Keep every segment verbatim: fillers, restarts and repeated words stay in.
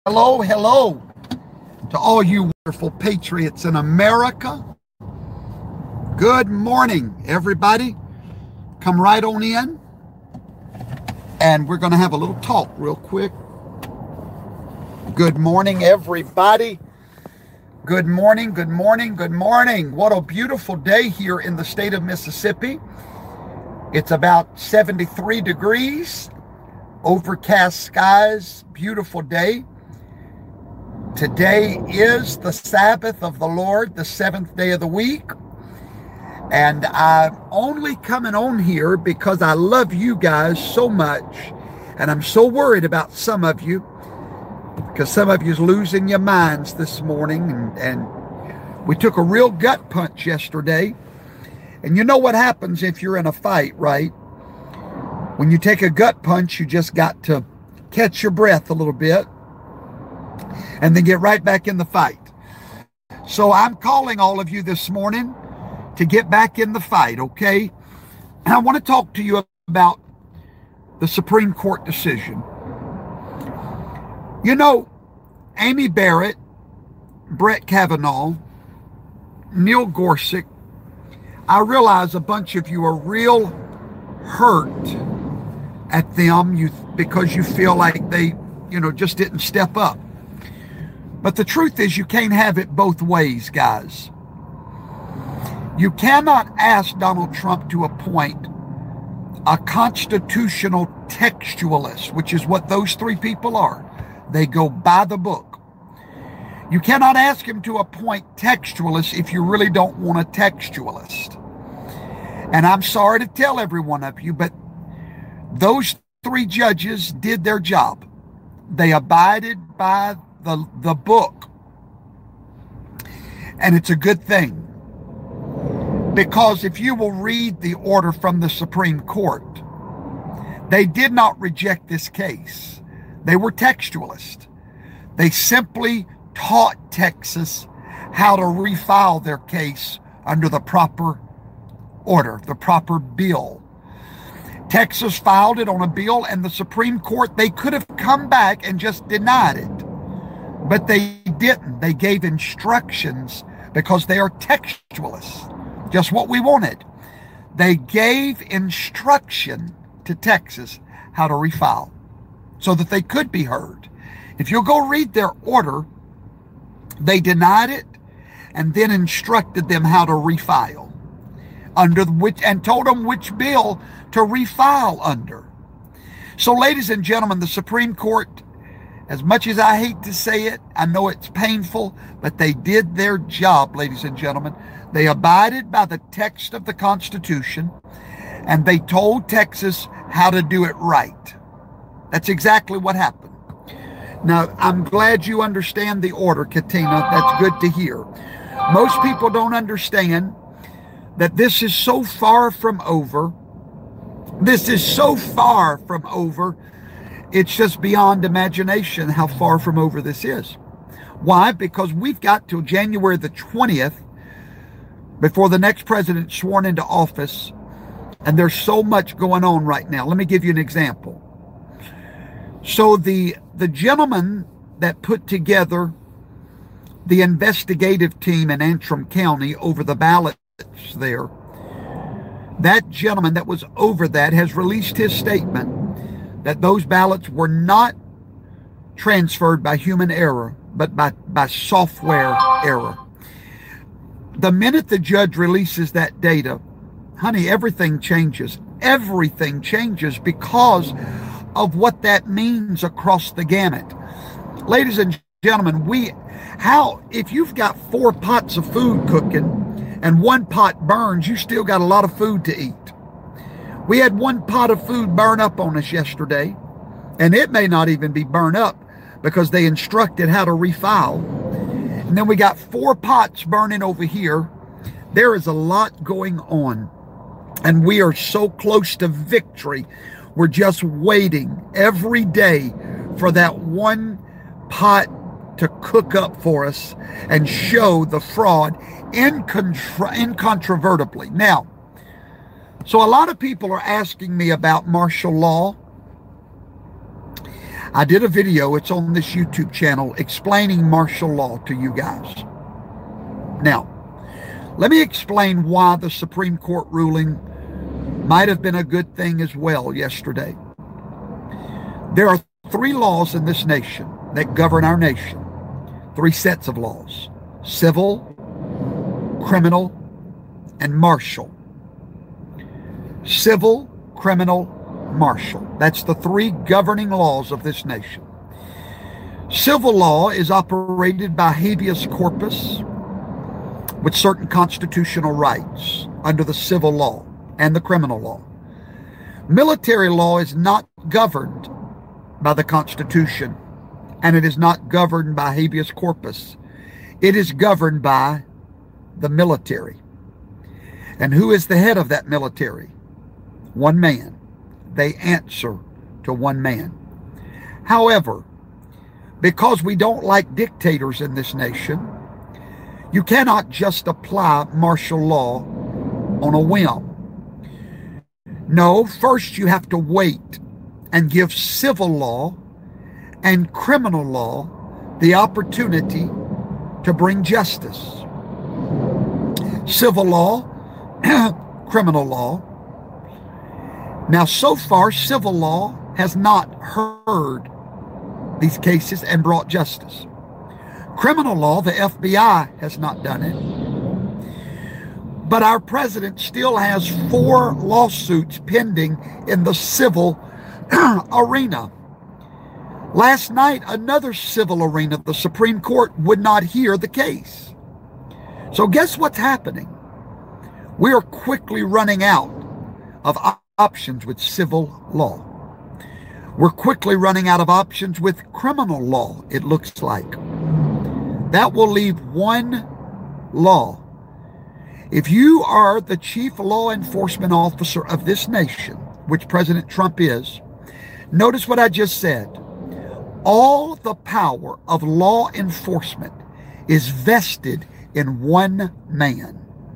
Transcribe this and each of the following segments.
Hello, hello to all you wonderful patriots in America. Good morning, everybody. Come right on in, and we're going to have a little talk real quick. Good morning, everybody. Good morning, good morning, good morning. What a beautiful day here in the state of Mississippi. It's about seventy-three degrees, overcast skies, beautiful day. Today is the Sabbath of the Lord, the seventh day of the week. And I'm only coming on here because I love you guys so much. And I'm so worried about some of you, because some of you's losing your minds this morning. And, and we took a real gut punch yesterday. And you know what happens if you're in a fight, right? When you take a gut punch, you just got to catch your breath a little bit and then get right back in the fight. So I'm calling all of you this morning to get back in the fight, okay? And I want to talk to you about the Supreme Court decision. You know, Amy Barrett, Brett Kavanaugh, Neil Gorsuch, I realize a bunch of you are real hurt at them you because you feel like they, you know, just didn't step up. But the truth is, you can't have it both ways, guys. You cannot ask Donald Trump to appoint a constitutional textualist, which is what those three people are. They go by the book. You cannot ask him to appoint textualists if you really don't want a textualist. And I'm sorry to tell every one of you, but those three judges did their job. They abided by the, the book. And it's a good thing. Because if you will read the order from the Supreme Court, they did not reject this case. They were textualists. They simply taught Texas how to refile their case under the proper order, the proper bill. Texas filed it on a bill, and the Supreme Court, they could have come back and just denied it. But they didn't. They gave instructions because they are textualists. Just what we wanted. They gave instruction to Texas how to refile so that they could be heard. If you'll go read their order, they denied it and then instructed them how to refile under which, and told them which bill to refile under. So, ladies and gentlemen, the Supreme Court, as much as I hate to say it, I know it's painful, but they did their job, ladies and gentlemen. They abided by the text of the Constitution, and they told Texas how to do it right. That's exactly what happened. Now, I'm glad you understand the order, Katina. That's good to hear. Most people don't understand that this is so far from over. This is so far from over. It's just beyond imagination how far from over this is. Why? Because we've got till January the twentieth before the next president's sworn into office, and there's so much going on right now. Let me give you an example. So the, the gentleman that put together the investigative team in Antrim County over the ballots there, that gentleman that was over that has released his statement that those ballots were not transferred by human error, but by, by software error. The minute the judge releases that data, honey, everything changes. Everything changes because of what that means across the gamut. Ladies and gentlemen, we, how, if you've got four pots of food cooking and one pot burns, you still got a lot of food to eat. We had one pot of food burn up on us yesterday, and it may not even be burned up because they instructed how to refile. And then we got four pots burning over here. There is a lot going on, and we are so close to victory. We're just waiting every day for that one pot to cook up for us and show the fraud incontra- incontrovertibly. Now, so a lot of people are asking me about martial law. I did a video, it's on this YouTube channel, explaining martial law to you guys. Now, let me explain why the Supreme Court ruling might have been a good thing as well yesterday. There are three laws in this nation that govern our nation. Three sets of laws: civil, criminal, and martial. Civil, criminal, martial. That's the three governing laws of this nation. Civil law is operated by habeas corpus with certain constitutional rights under the civil law and the criminal law. Military law is not governed by the Constitution, and it is not governed by habeas corpus. It is governed by the military. And who is the head of that military? One man. They answer to one man. However, because we don't like dictators in this nation, you cannot just apply martial law on a whim. No, first you have to wait and give civil law and criminal law the opportunity to bring justice. Civil law, criminal law. Now, so far, civil law has not heard these cases and brought justice. Criminal law, the F B I has not done it. But our president still has four lawsuits pending in the civil arena. Last night, another civil arena, the Supreme Court would not hear the case. So guess what's happening? We are quickly running out of options with civil law. We're quickly running out of options with criminal law, it looks like. That will leave one law. If you are the chief law enforcement officer of this nation, which President Trump is, notice what I just said. All the power of law enforcement is vested in one man.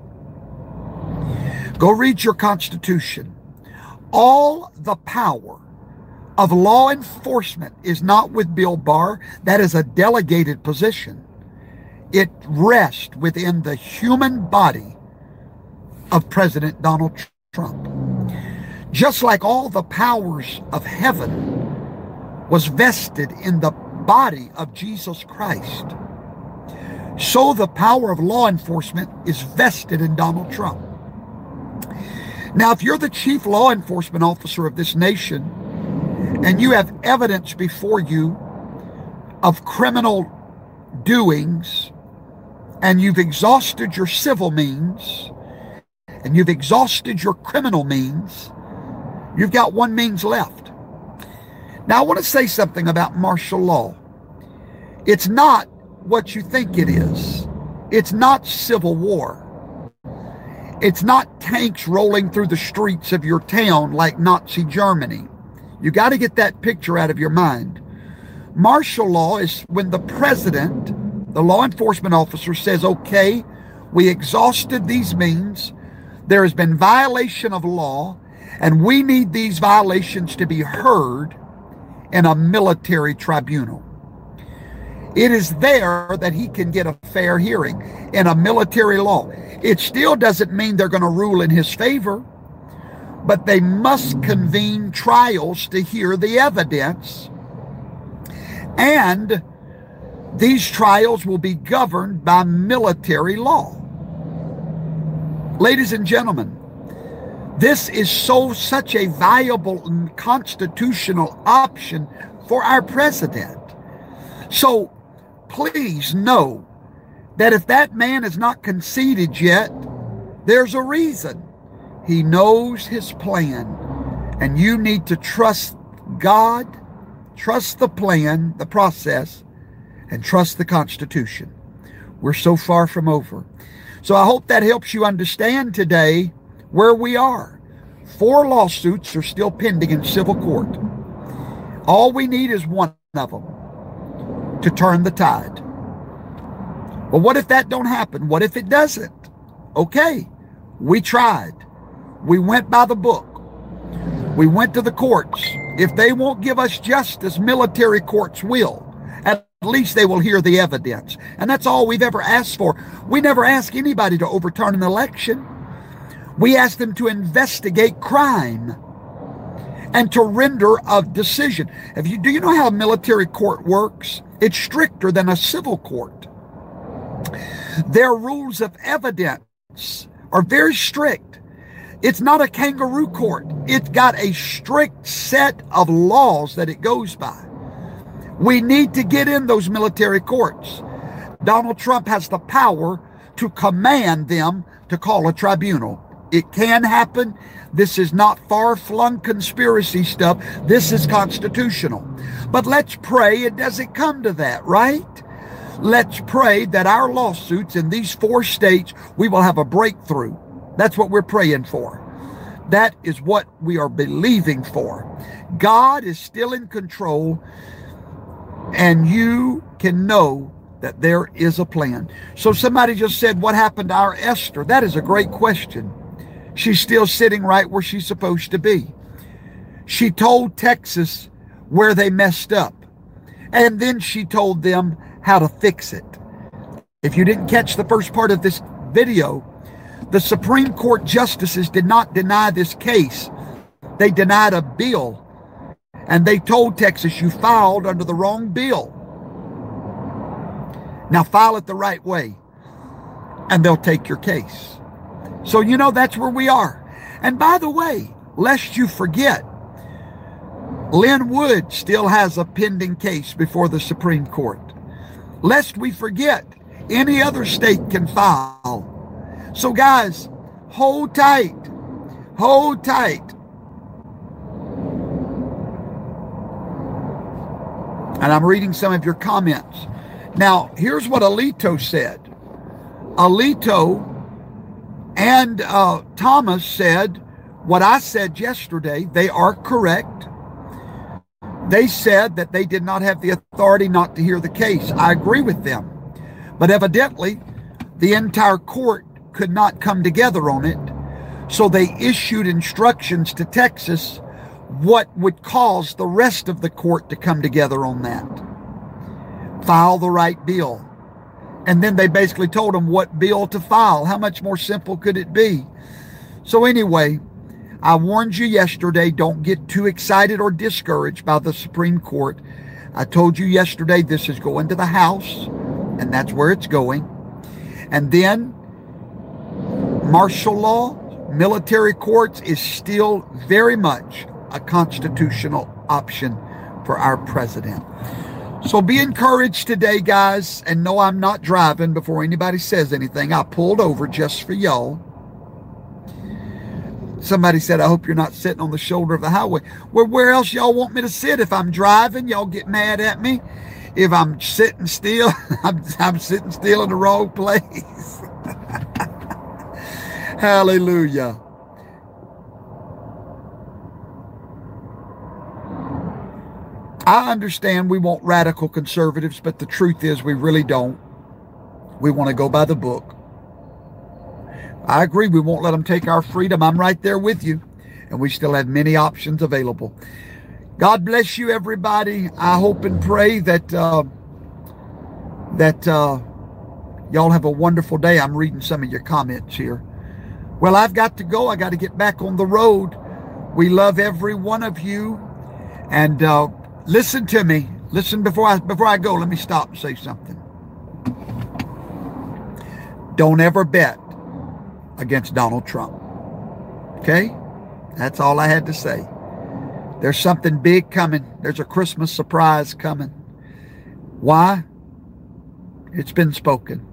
Go read your Constitution. All the power of law enforcement is not with Bill Barr. That is a delegated position. It rests within the human body of President Donald Trump. Just like all the powers of heaven was vested in the body of Jesus Christ, so the power of law enforcement is vested in Donald Trump. Now, if you're the chief law enforcement officer of this nation and you have evidence before you of criminal doings, and you've exhausted your civil means, and you've exhausted your criminal means, you've got one means left. Now, I want to say something about martial law. It's not what you think it is. It's not civil war. It's not tanks rolling through the streets of your town like Nazi Germany. You got to get that picture out of your mind. Martial law is when the president, the law enforcement officer, says, okay, we exhausted these means. There has been violation of law, and we need these violations to be heard in a military tribunal. It is there that he can get a fair hearing in a military law. It still doesn't mean they're going to rule in his favor, but they must convene trials to hear the evidence, and these trials will be governed by military law. Ladies and gentlemen, this is so such a viable and constitutional option for our president. So please know that if that man is not conceded yet, there's a reason. He knows his plan, and you need to trust God, trust the plan, the process, and trust the Constitution. We're so far from over. So I hope that helps you understand today where we are. Four lawsuits are still pending in civil court. All we need is one of them to turn the tide. Well, what if that don't happen? What if it doesn't? Okay, we tried. We went by the book. We went to the courts. If they won't give us justice, military courts will. At least they will hear the evidence. And that's all we've ever asked for. We never ask anybody to overturn an election. We ask them to investigate crime and to render a decision. Have you, do you know how a military court works? It's stricter than a civil court. Their rules of evidence are very strict. It's not a kangaroo court. It's got a strict set of laws that it goes by. We need to get in those military courts. Donald Trump has the power to command them to call a tribunal. It can happen. This is not far-flung conspiracy stuff. This is constitutional. But let's pray it doesn't come to that, right? Let's pray that our lawsuits in these four states, we will have a breakthrough. That's what we're praying for. That is what we are believing for. God is still in control, and you can know that there is a plan. So somebody just said, what happened to our Esther? That is a great question. She's still sitting right where she's supposed to be. She told Texas where they messed up, and then she told them how to fix it. If you didn't catch the first part of this video, the Supreme Court justices did not deny this case. They denied a bill, and they told Texas, you filed under the wrong bill. Now file it the right way, and they'll take your case. So, you know, that's where we are. And by the way, lest you forget, Lynn Wood still has a pending case before the Supreme Court. Lest we forget, any other state can file. So guys, hold tight. Hold tight. And I'm reading some of your comments. Now, here's what Alito said. Alito and uh, Thomas said what I said yesterday. They are correct. They said that they did not have the authority not to hear the case. I agree with them. But evidently, the entire court could not come together on it. So they issued instructions to Texas what would cause the rest of the court to come together on that. File the right bill. And then they basically told them what bill to file. How much more simple could it be? So anyway, I warned you yesterday, don't get too excited or discouraged by the Supreme Court. I told you yesterday this is going to the House, and that's where it's going. And then martial law, military courts is still very much a constitutional option for our president. So be encouraged today, guys, and know I'm not driving before anybody says anything. I pulled over just for y'all. Somebody said, I hope you're not sitting on the shoulder of the highway. Well, where else y'all want me to sit? If I'm driving, y'all get mad at me. If I'm sitting still, I'm, I'm sitting still in the wrong place. Hallelujah. I understand we want radical conservatives, but the truth is we really don't. We want to go by the book. I agree, we won't let them take our freedom. I'm right there with you. And we still have many options available. God bless you, everybody. I hope and pray that uh, that uh, y'all have a wonderful day. I'm reading some of your comments here. Well, I've got to go. I got to get back on the road. We love every one of you. And uh, listen to me. Listen before I before I go. Let me stop and say something. Don't ever bet against Donald Trump. Okay? That's all I had to say. There's something big coming. There's a Christmas surprise coming. Why? It's been spoken.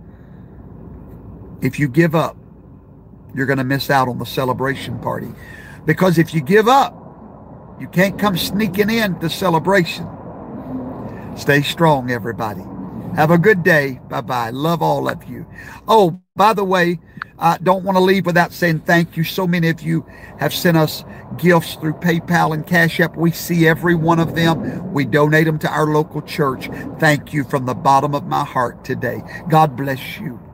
If you give up, you're going to miss out on the celebration party. Because if you give up, you can't come sneaking in to celebration. Stay strong, everybody. Have a good day. Bye-bye. Love all of you. Oh, by the way, I don't want to leave without saying thank you. So many of you have sent us gifts through PayPal and Cash App. We see every one of them. We donate them to our local church. Thank you from the bottom of my heart today. God bless you.